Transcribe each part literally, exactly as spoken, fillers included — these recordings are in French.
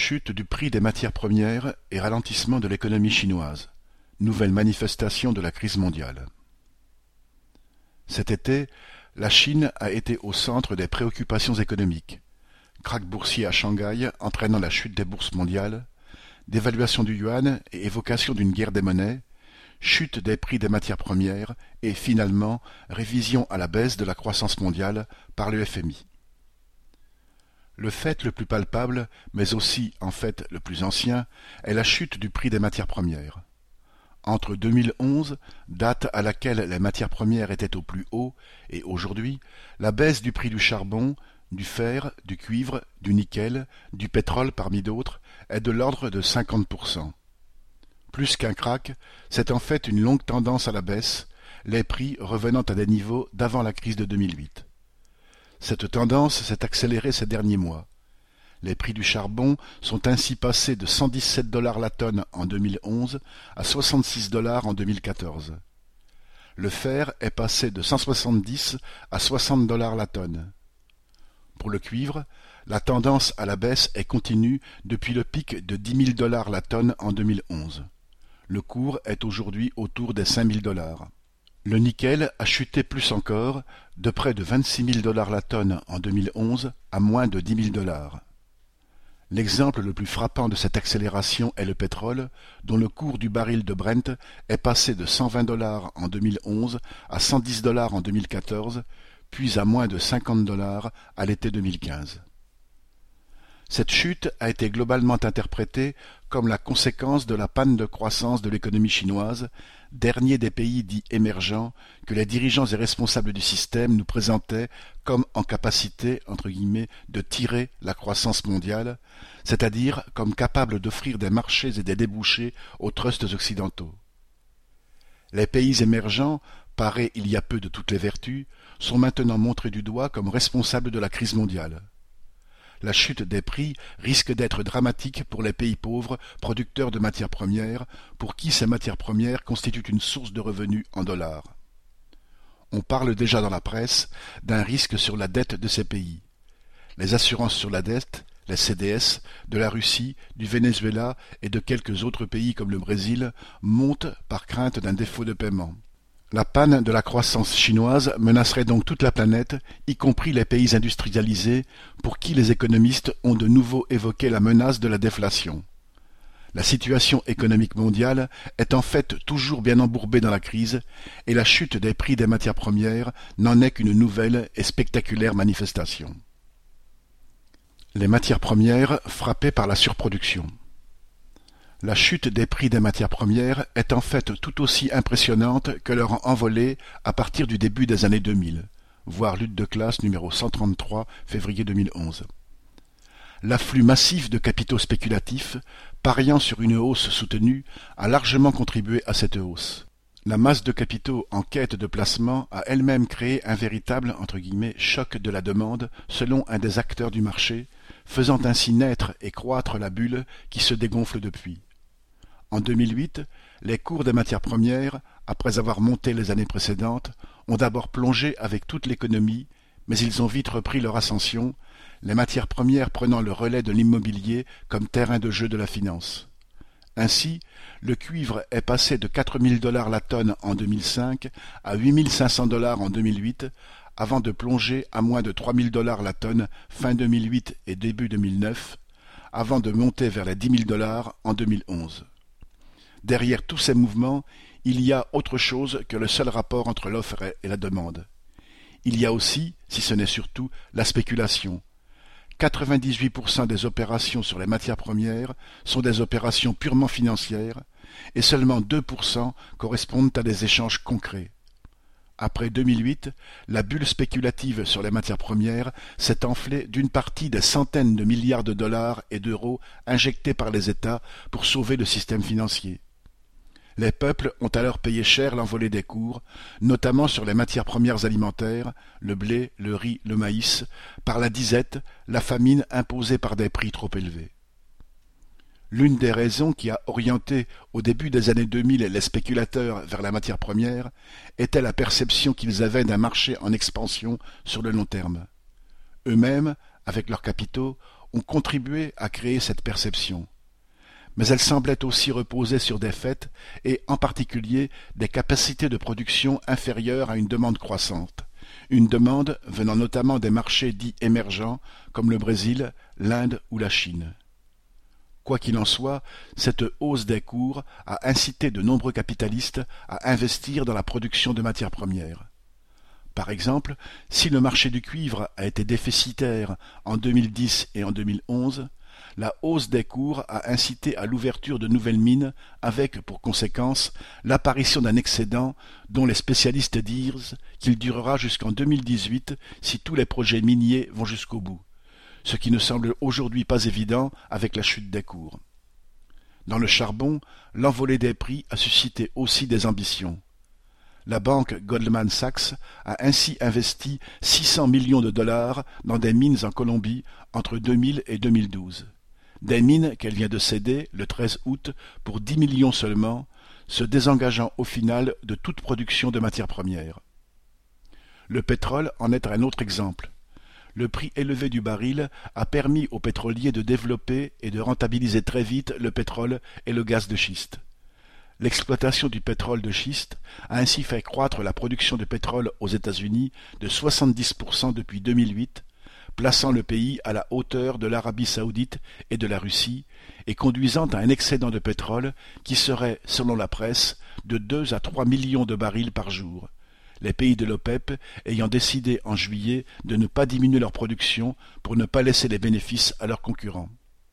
Chute du prix des matières premières et ralentissement de l'économie chinoise. Nouvelle manifestation de la crise mondiale. Cet été, la Chine a été au centre des préoccupations économiques. Krach boursier à Shanghai entraînant la chute des bourses mondiales, dévaluation du yuan et évocation d'une guerre des monnaies, chute des prix des matières premières et, finalement, révision à la baisse de la croissance mondiale par le F M I. Le fait le plus palpable, mais aussi, en fait, le plus ancien, est la chute du prix des matières premières. Entre deux mille onze, date à laquelle les matières premières étaient au plus haut, et aujourd'hui, la baisse du prix du charbon, du fer, du cuivre, du nickel, du pétrole parmi d'autres, est de l'ordre de cinquante pour cent. Plus qu'un krach, c'est en fait une longue tendance à la baisse, les prix revenant à des niveaux d'avant la crise de deux mille huit. Cette tendance s'est accélérée ces derniers mois. Les prix du charbon sont ainsi passés de cent dix-sept dollars la tonne en deux mille onze à soixante-six dollars en deux mille quatorze. Le fer est passé de cent soixante-dix à soixante dollars la tonne. Pour le cuivre, la tendance à la baisse est continue depuis le pic de dix mille dollars la tonne en deux mille onze. Le cours est aujourd'hui autour des cinq mille dollars. Le nickel a chuté plus encore, de près de vingt-six mille dollars la tonne en deux mille onze à moins de dix mille dollars. L'exemple le plus frappant de cette accélération est le pétrole, dont le cours du baril de Brent est passé de cent vingt dollars en deux mille onze à cent dix dollars en deux mille quatorze, puis à moins de cinquante dollars à l'été deux mille quinze. Cette chute a été globalement interprétée comme la conséquence de la panne de croissance de l'économie chinoise, dernier des pays dits émergents que les dirigeants et responsables du système nous présentaient comme en capacité, entre guillemets, de tirer la croissance mondiale, c'est-à-dire comme capable d'offrir des marchés et des débouchés aux trusts occidentaux. Les pays émergents, parés il y a peu de toutes les vertus, sont maintenant montrés du doigt comme responsables de la crise mondiale. La chute des prix risque d'être dramatique pour les pays pauvres producteurs de matières premières, pour qui ces matières premières constituent une source de revenus en dollars. On parle déjà dans la presse d'un risque sur la dette de ces pays. Les assurances sur la dette, les C D S, de la Russie, du Venezuela et de quelques autres pays comme le Brésil montent par crainte d'un défaut de paiement. La panne de la croissance chinoise menacerait donc toute la planète, y compris les pays industrialisés, pour qui les économistes ont de nouveau évoqué la menace de la déflation. La situation économique mondiale est en fait toujours bien embourbée dans la crise, et la chute des prix des matières premières n'en est qu'une nouvelle et spectaculaire manifestation. Les matières premières frappées par la surproduction. La chute des prix des matières premières est en fait tout aussi impressionnante que leur envolée à partir du début des années deux mille, voir Lutte de classe numéro cent trente-trois, février deux mille onze. L'afflux massif de capitaux spéculatifs, pariant sur une hausse soutenue, a largement contribué à cette hausse. La masse de capitaux en quête de placement a elle-même créé un véritable entre guillemets, choc de la demande selon un des acteurs du marché, faisant ainsi naître et croître la bulle qui se dégonfle depuis. En deux mille huit, les cours des matières premières, après avoir monté les années précédentes, ont d'abord plongé avec toute l'économie, mais ils ont vite repris leur ascension, les matières premières prenant le relais de l'immobilier comme terrain de jeu de la finance. Ainsi, le cuivre est passé de quatre mille dollars la tonne en deux mille cinq à huit mille cinq cents dollars en deux mille huit, avant de plonger à moins de trois mille dollars la tonne fin deux mille huit et début deux mille neuf, avant de monter vers les dix mille dollars en deux mille onze. Derrière tous ces mouvements, il y a autre chose que le seul rapport entre l'offre et la demande. Il y a aussi, si ce n'est surtout, la spéculation. quatre-vingt-dix-huit pour cent des opérations sur les matières premières sont des opérations purement financières et seulement deux pour cent correspondent à des échanges concrets. Après deux mille huit, la bulle spéculative sur les matières premières s'est enflée d'une partie des centaines de milliards de dollars et d'euros injectés par les États pour sauver le système financier. Les peuples ont alors payé cher l'envolée des cours, notamment sur les matières premières alimentaires, le blé, le riz, le maïs, par la disette, la famine imposée par des prix trop élevés. L'une des raisons qui a orienté au début des années deux mille les spéculateurs vers la matière première était la perception qu'ils avaient d'un marché en expansion sur le long terme. Eux-mêmes, avec leurs capitaux, ont contribué à créer cette perception. Mais elle semblait aussi reposer sur des faits et, en particulier, des capacités de production inférieures à une demande croissante, une demande venant notamment des marchés dits émergents comme le Brésil, l'Inde ou la Chine. Quoi qu'il en soit, cette hausse des cours a incité de nombreux capitalistes à investir dans la production de matières premières. Par exemple, si le marché du cuivre a été déficitaire en deux mille dix et en deux mille onze, la hausse des cours a incité à l'ouverture de nouvelles mines avec, pour conséquence, l'apparition d'un excédent dont les spécialistes disent qu'il durera jusqu'en deux mille dix-huit si tous les projets miniers vont jusqu'au bout, ce qui ne semble aujourd'hui pas évident avec la chute des cours. Dans le charbon, l'envolée des prix a suscité aussi des ambitions. La banque Goldman Sachs a ainsi investi six cents millions de dollars dans des mines en Colombie entre deux mille et deux mille douze. Des mines qu'elle vient de céder le treize août pour dix millions seulement, se désengageant au final de toute production de matières premières. Le pétrole en est un autre exemple. Le prix élevé du baril a permis aux pétroliers de développer et de rentabiliser très vite le pétrole et le gaz de schiste. L'exploitation du pétrole de schiste a ainsi fait croître la production de pétrole aux États-Unis de soixante-dix pour cent depuis deux mille huit, plaçant le pays à la hauteur de l'Arabie saoudite et de la Russie et conduisant à un excédent de pétrole qui serait, selon la presse, de deux à trois millions de barils par jour, les pays de l'OPEP ayant décidé en juillet de ne pas diminuer leur production pour ne pas laisser les bénéfices à leurs concurrents.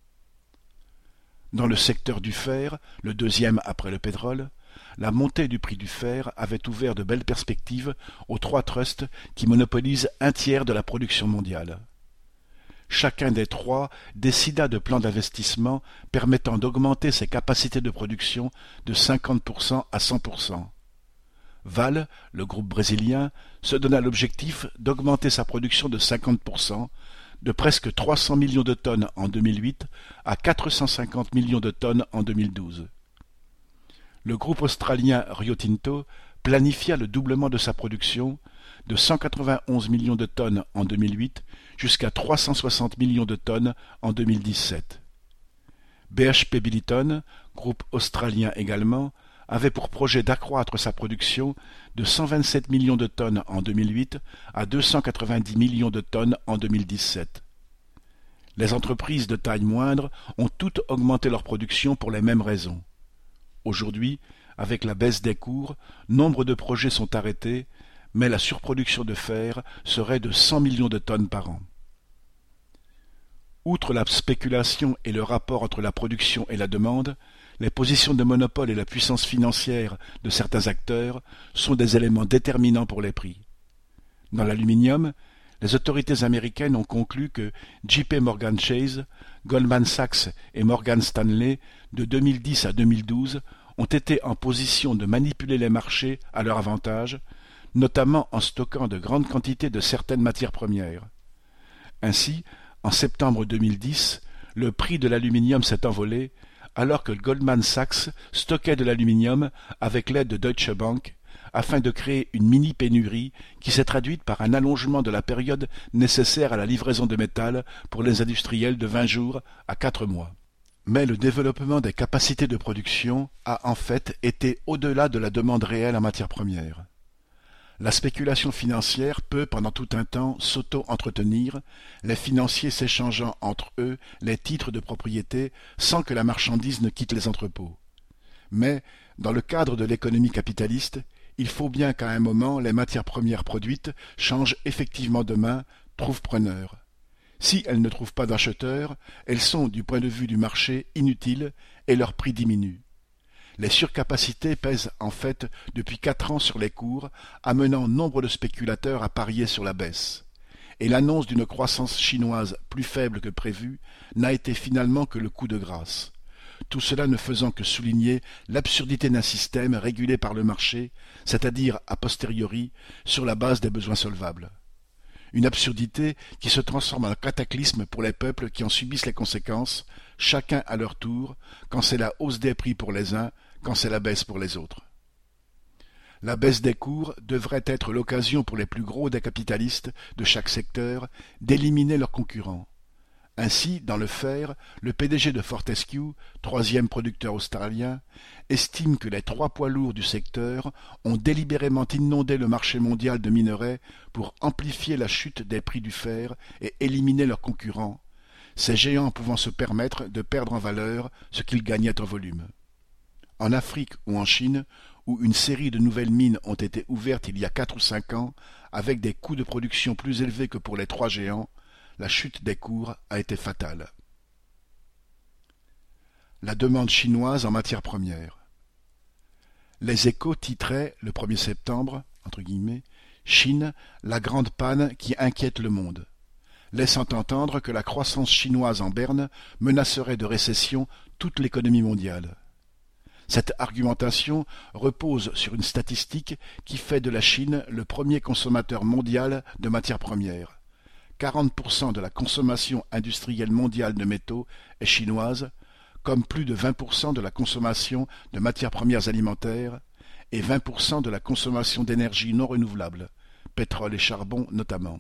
Dans le secteur du fer, le deuxième après le pétrole, la montée du prix du fer avait ouvert de belles perspectives aux trois trusts qui monopolisent un tiers de la production mondiale. Chacun des trois décida de plans d'investissement permettant d'augmenter ses capacités de production de cinquante pour cent à cent pour cent. Vale, le groupe brésilien, se donna l'objectif d'augmenter sa production de cinquante pour cent, de presque trois cents millions de tonnes en deux mille huit à quatre cent cinquante millions de tonnes en deux mille douze. Le groupe australien Rio Tinto planifia le doublement de sa production, de cent quatre-vingt-onze millions de tonnes en deux mille huit jusqu'à trois cent soixante millions de tonnes en deux mille dix-sept. B H P Billiton, groupe australien également, avait pour projet d'accroître sa production de cent vingt-sept millions de tonnes en deux mille huit à deux cent quatre-vingt-dix millions de tonnes en deux mille dix-sept. Les entreprises de taille moindre ont toutes augmenté leur production pour les mêmes raisons. Aujourd'hui, avec la baisse des cours, nombre de projets sont arrêtés, mais la surproduction de fer serait de cent millions de tonnes par an. Outre la spéculation et le rapport entre la production et la demande, les positions de monopole et la puissance financière de certains acteurs sont des éléments déterminants pour les prix. Dans l'aluminium, les autorités américaines ont conclu que J P Morgan Chase, Goldman Sachs et Morgan Stanley, de deux mille dix à deux mille douze, ont été en position de manipuler les marchés à leur avantage, notamment en stockant de grandes quantités de certaines matières premières. Ainsi, en septembre deux mille dix, le prix de l'aluminium s'est envolé, alors que Goldman Sachs stockait de l'aluminium avec l'aide de Deutsche Bank, afin de créer une mini-pénurie qui s'est traduite par un allongement de la période nécessaire à la livraison de métal pour les industriels de vingt jours à quatre mois. Mais le développement des capacités de production a en fait été au-delà de la demande réelle en matières premières. La spéculation financière peut pendant tout un temps s'auto-entretenir, les financiers s'échangeant entre eux les titres de propriété sans que la marchandise ne quitte les entrepôts. Mais, dans le cadre de l'économie capitaliste, il faut bien qu'à un moment les matières premières produites changent effectivement de main, trouvent preneur. Si elles ne trouvent pas d'acheteurs, elles sont, du point de vue du marché, inutiles et leur prix diminue. Les surcapacités pèsent en fait depuis quatre ans sur les cours, amenant nombre de spéculateurs à parier sur la baisse. Et l'annonce d'une croissance chinoise plus faible que prévu n'a été finalement que le coup de grâce. Tout cela ne faisant que souligner l'absurdité d'un système régulé par le marché, c'est-à-dire a posteriori sur la base des besoins solvables. Une absurdité qui se transforme en cataclysme pour les peuples qui en subissent les conséquences, chacun à leur tour, quand c'est la hausse des prix pour les uns, quand c'est la baisse pour les autres. La baisse des cours devrait être l'occasion pour les plus gros des capitalistes de chaque secteur d'éliminer leurs concurrents. Ainsi, dans le fer, le P D G de Fortescue, troisième producteur australien, estime que les trois poids lourds du secteur ont délibérément inondé le marché mondial de minerais pour amplifier la chute des prix du fer et éliminer leurs concurrents, ces géants pouvant se permettre de perdre en valeur ce qu'ils gagnaient en volume. En Afrique ou en Chine, où une série de nouvelles mines ont été ouvertes il y a quatre ou cinq ans, avec des coûts de production plus élevés que pour les trois géants, la chute des cours a été fatale. La demande chinoise en matières premières. Les Échos titraient, le premier septembre, entre guillemets, Chine, la grande panne qui inquiète le monde, laissant entendre que la croissance chinoise en berne menacerait de récession toute l'économie mondiale. Cette argumentation repose sur une statistique qui fait de la Chine le premier consommateur mondial de matières premières. quarante pour cent de la consommation industrielle mondiale de métaux est chinoise, comme plus de vingt pour cent de la consommation de matières premières alimentaires et vingt pour cent de la consommation d'énergie non renouvelable, pétrole et charbon notamment.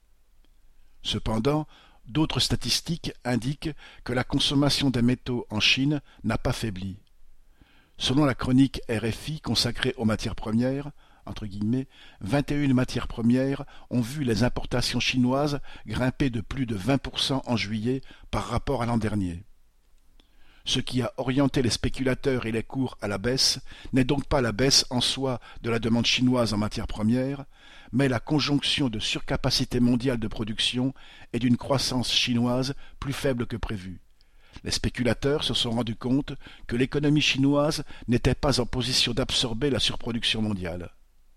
Cependant, d'autres statistiques indiquent que la consommation des métaux en Chine n'a pas faibli. Selon la chronique R F I consacrée aux matières premières, entre guillemets, vingt et une matières premières ont vu les importations chinoises grimper de plus de vingt pour cent en juillet par rapport à l'an dernier. Ce qui a orienté les spéculateurs et les cours à la baisse n'est donc pas la baisse en soi de la demande chinoise en matières premières, mais la conjonction de surcapacité mondiale de production et d'une croissance chinoise plus faible que prévu. Les spéculateurs se sont rendus compte que l'économie chinoise n'était pas en position d'absorber la surproduction mondiale.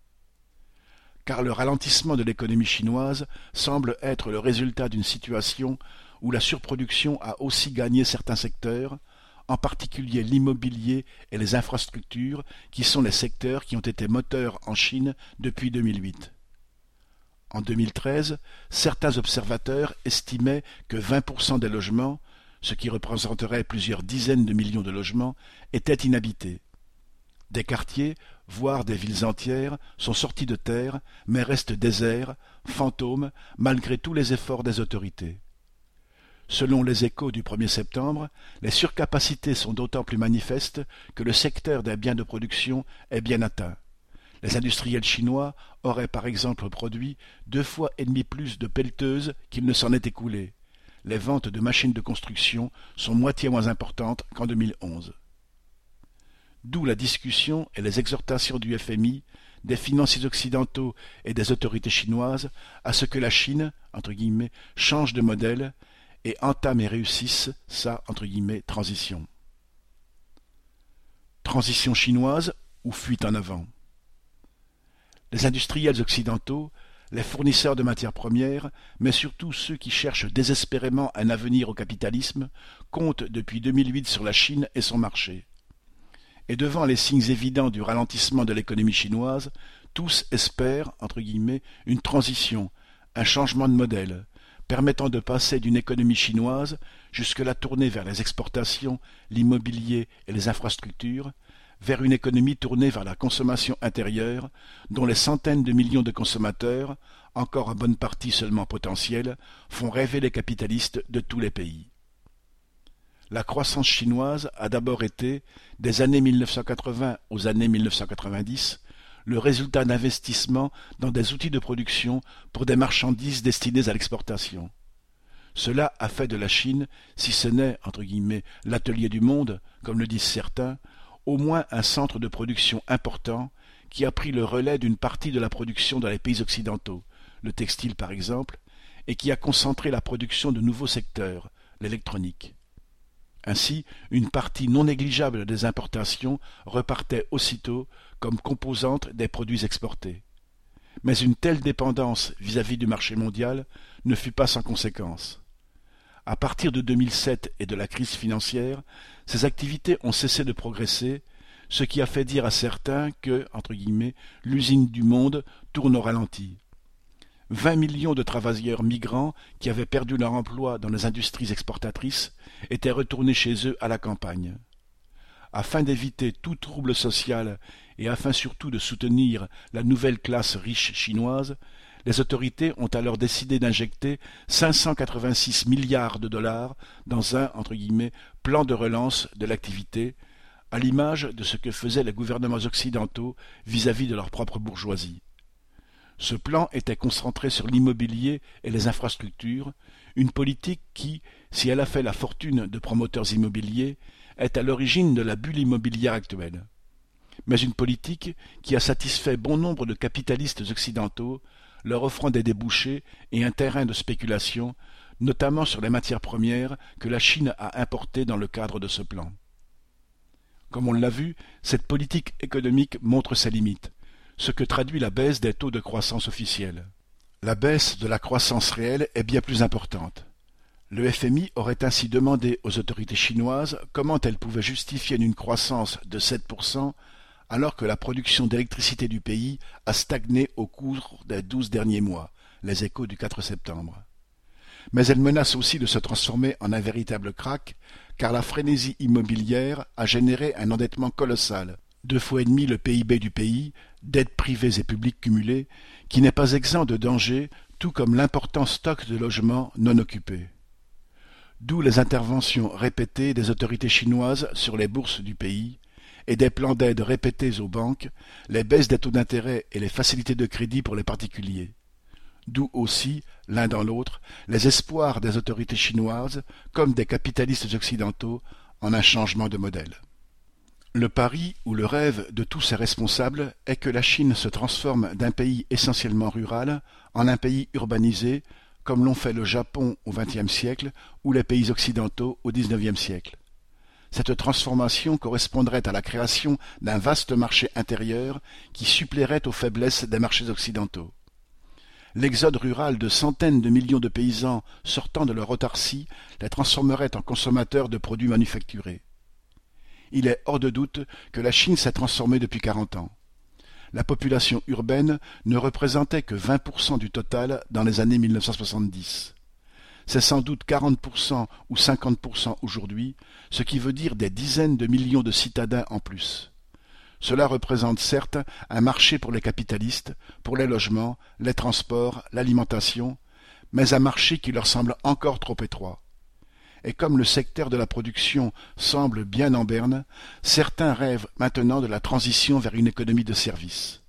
Car le ralentissement de l'économie chinoise semble être le résultat d'une situation où la surproduction a aussi gagné certains secteurs, en particulier l'immobilier et les infrastructures, qui sont les secteurs qui ont été moteurs en Chine depuis deux mille huit. En deux mille treize, certains observateurs estimaient que vingt pour cent des logements, ce qui représenterait plusieurs dizaines de millions de logements, étaient inhabités. Des quartiers, voire des villes entières, sont sortis de terre, mais restent déserts, fantômes, malgré tous les efforts des autorités. Selon les Échos du premier septembre, les surcapacités sont d'autant plus manifestes que le secteur des biens de production est bien atteint. Les industriels chinois auraient par exemple produit deux fois et demi plus de pelleteuses qu'il ne s'en est écoulé. Les ventes de machines de construction sont moitié moins importantes qu'en deux mille onze. D'où la discussion et les exhortations du F M I, des financiers occidentaux et des autorités chinoises à ce que la Chine, entre guillemets, change de modèle et entame et réussisse sa, entre guillemets, transition. Transition chinoise ou fuite en avant? Les industriels occidentaux, les fournisseurs de matières premières, mais surtout ceux qui cherchent désespérément un avenir au capitalisme, comptent depuis deux mille huit sur la Chine et son marché. Et devant les signes évidents du ralentissement de l'économie chinoise, tous espèrent, entre guillemets, une transition, un changement de modèle, permettant de passer d'une économie chinoise, jusque-là tournée vers les exportations, l'immobilier et les infrastructures, vers une économie tournée vers la consommation intérieure, dont les centaines de millions de consommateurs, encore en bonne partie seulement potentiels, font rêver les capitalistes de tous les pays. La croissance chinoise a d'abord été, des années mille neuf cent quatre-vingts aux années mille neuf cent quatre-vingt-dix, le résultat d'investissements dans des outils de production pour des marchandises destinées à l'exportation. Cela a fait de la Chine, si ce n'est, entre guillemets, l'atelier du monde, comme le disent certains, au moins un centre de production important qui a pris le relais d'une partie de la production dans les pays occidentaux, le textile par exemple, et qui a concentré la production de nouveaux secteurs, l'électronique. Ainsi, une partie non négligeable des importations repartait aussitôt comme composante des produits exportés. Mais une telle dépendance vis-à-vis du marché mondial ne fut pas sans conséquences. À partir de deux mille sept et de la crise financière, ces activités ont cessé de progresser, ce qui a fait dire à certains que, entre guillemets, l'usine du monde tourne au ralenti. Vingt millions de travailleurs migrants qui avaient perdu leur emploi dans les industries exportatrices étaient retournés chez eux à la campagne. Afin d'éviter tout trouble social et afin surtout de soutenir la nouvelle classe riche chinoise, Les autorités ont alors décidé d'injecter cinq cent quatre-vingt-six milliards de dollars dans un entre guillemets, plan de relance de l'activité, à l'image de ce que faisaient les gouvernements occidentaux vis-à-vis de leur propre bourgeoisie. Ce plan était concentré sur l'immobilier et les infrastructures, une politique qui, si elle a fait la fortune de promoteurs immobiliers, est à l'origine de la bulle immobilière actuelle. Mais une politique qui a satisfait bon nombre de capitalistes occidentaux, leur offrant des débouchés et un terrain de spéculation, notamment sur les matières premières que la Chine a importées dans le cadre de ce plan. Comme on l'a vu, cette politique économique montre ses limites, ce que traduit la baisse des taux de croissance officiels. La baisse de la croissance réelle est bien plus importante. Le F M I aurait ainsi demandé aux autorités chinoises comment elles pouvaient justifier une croissance de sept pour cent alors que la production d'électricité du pays a stagné au cours des douze derniers mois, les Échos du quatre septembre. Mais elle menace aussi de se transformer en un véritable krach, car la frénésie immobilière a généré un endettement colossal, deux fois et demi le P I B du pays, dettes privées et publiques cumulées, qui n'est pas exempt de danger, tout comme l'important stock de logements non occupés. D'où les interventions répétées des autorités chinoises sur les bourses du pays, et des plans d'aide répétés aux banques, les baisses des taux d'intérêt et les facilités de crédit pour les particuliers. D'où aussi, l'un dans l'autre, les espoirs des autorités chinoises, comme des capitalistes occidentaux, en un changement de modèle. Le pari ou le rêve de tous ces responsables est que la Chine se transforme d'un pays essentiellement rural en un pays urbanisé, comme l'ont fait le Japon au vingtième siècle ou les pays occidentaux au dix-neuvième siècle. Cette transformation correspondrait à la création d'un vaste marché intérieur qui suppléerait aux faiblesses des marchés occidentaux. L'exode rural de centaines de millions de paysans sortant de leur autarcie les transformerait en consommateurs de produits manufacturés. Il est hors de doute que la Chine s'est transformée depuis quarante ans. La population urbaine ne représentait que vingt pour cent du total dans les années mille neuf cent soixante-dix. C'est sans doute quarante pour cent ou cinquante pour cent aujourd'hui, ce qui veut dire des dizaines de millions de citadins en plus. Cela représente certes un marché pour les capitalistes, pour les logements, les transports, l'alimentation, mais un marché qui leur semble encore trop étroit. Et comme le secteur de la production semble bien en berne, certains rêvent maintenant de la transition vers une économie de services.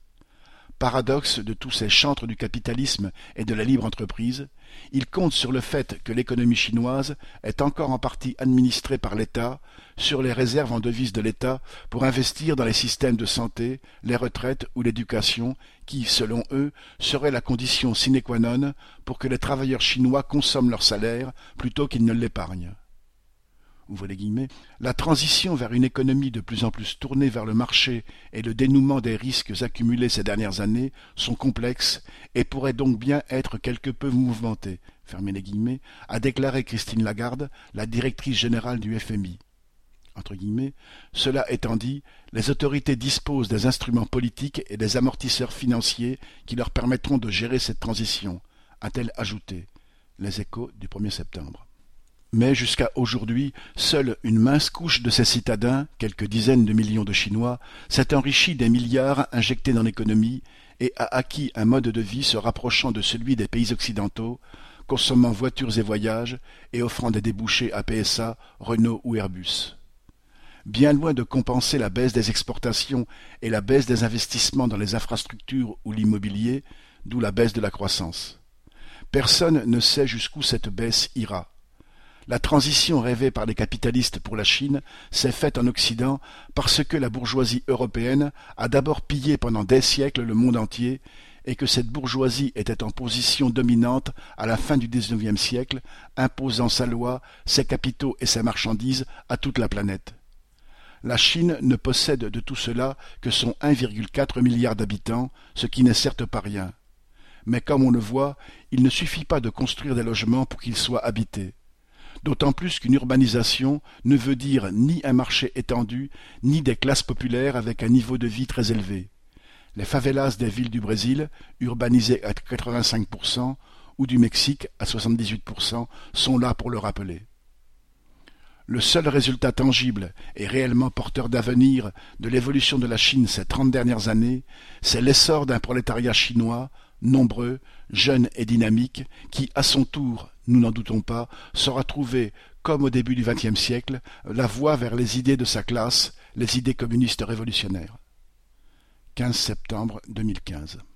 Paradoxe de tous ces chantres du capitalisme et de la libre entreprise, ils comptent sur le fait que l'économie chinoise est encore en partie administrée par l'État, sur les réserves en devises de l'État pour investir dans les systèmes de santé, les retraites ou l'éducation qui, selon eux, serait la condition sine qua non pour que les travailleurs chinois consomment leur salaire plutôt qu'ils ne l'épargnent. Ouvrez les guillemets, la transition vers une économie de plus en plus tournée vers le marché et le dénouement des risques accumulés ces dernières années sont complexes et pourraient donc bien être quelque peu mouvementés, fermez les guillemets, a déclaré Christine Lagarde, la directrice générale du F M I. Entre guillemets, cela étant dit, les autorités disposent des instruments politiques et des amortisseurs financiers qui leur permettront de gérer cette transition, a-t-elle ajouté. Les Échos du premier septembre. Mais jusqu'à aujourd'hui, seule une mince couche de ces citadins, quelques dizaines de millions de Chinois, s'est enrichie des milliards injectés dans l'économie et a acquis un mode de vie se rapprochant de celui des pays occidentaux, consommant voitures et voyages et offrant des débouchés à P S A, Renault ou Airbus. Bien loin de compenser la baisse des exportations et la baisse des investissements dans les infrastructures ou l'immobilier, d'où la baisse de la croissance. Personne ne sait jusqu'où cette baisse ira. La transition rêvée par les capitalistes pour la Chine s'est faite en Occident parce que la bourgeoisie européenne a d'abord pillé pendant des siècles le monde entier et que cette bourgeoisie était en position dominante à la fin du dix-neuvième siècle, imposant sa loi, ses capitaux et ses marchandises à toute la planète. La Chine ne possède de tout cela que son un virgule quatre milliard d'habitants, ce qui n'est certes pas rien. Mais comme on le voit, il ne suffit pas de construire des logements pour qu'ils soient habités. D'autant plus qu'une urbanisation ne veut dire ni un marché étendu, ni des classes populaires avec un niveau de vie très élevé. Les favelas des villes du Brésil, urbanisées à quatre-vingt-cinq pour cent, ou du Mexique à soixante-dix-huit pour cent, sont là pour le rappeler. Le seul résultat tangible et réellement porteur d'avenir de l'évolution de la Chine ces trente dernières années, c'est l'essor d'un prolétariat chinois, nombreux, jeune et dynamique, qui, à son tour, nous n'en doutons pas, saura trouver, comme au début du vingtième siècle, la voie vers les idées de sa classe, les idées communistes révolutionnaires. quinze septembre deux mille quinze